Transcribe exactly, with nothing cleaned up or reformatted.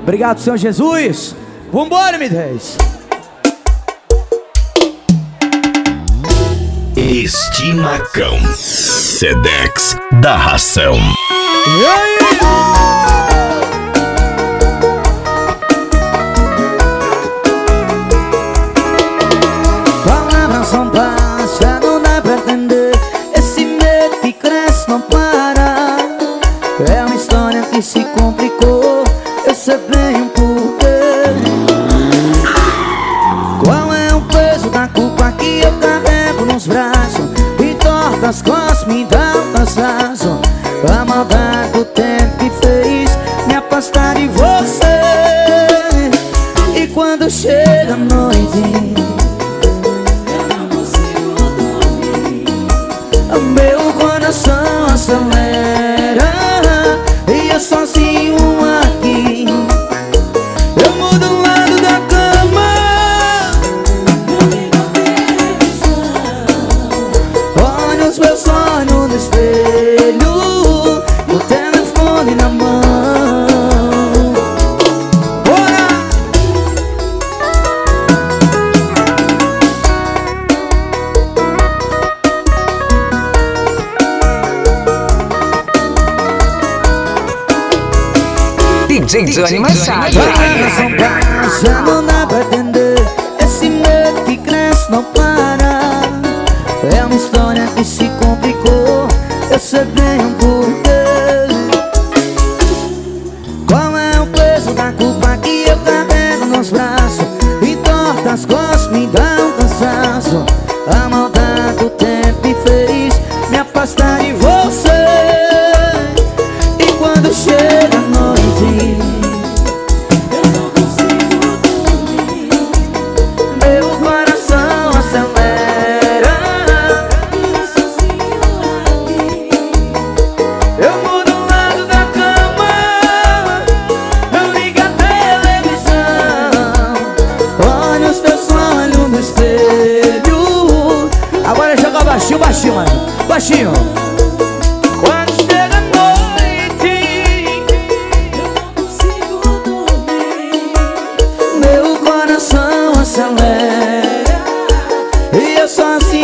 Obrigado, Senhor Jesus. Vambora, M dez. Estimacão Sedex da Ração. E aí? Palavras são passa, não dá pra entender. Esse medo que cresce não para. É uma história que se complicou. Eu sei bem o porquê. Qual é o peso da culpa que eu carrego nos braços? E torta as costas, me dá um cansaço. A maldade do tempo que fez me afastar de você. E quando chega a noite, meu coração acelera. E eu sozinho aqui, eu mudo o lado da cama. Olho os meus olhos no espelho, o telefone na mão. D J Johnny Machado. Já não dá pra entender. Esse medo que cresce não para. É uma história que se complicou. Eu sei bem o porquê. Qual é o peso da culpa que eu carrego nos braços? E torta as costas, me dá um cansaço. A maldade do tempo me fez me afastar de você. E quando chega a noite, eu não consigo dormir. Meu coração acelera. E eu sozinho aqui, eu mudo o lado da cama. Eu ligo a televisão, olho os teus olhos no espelho. Agora joga baixinho, baixinho, mano. Baixinho. Quando chega a noite, eu não consigo dormir. Meu coração acelera. E eu sozinho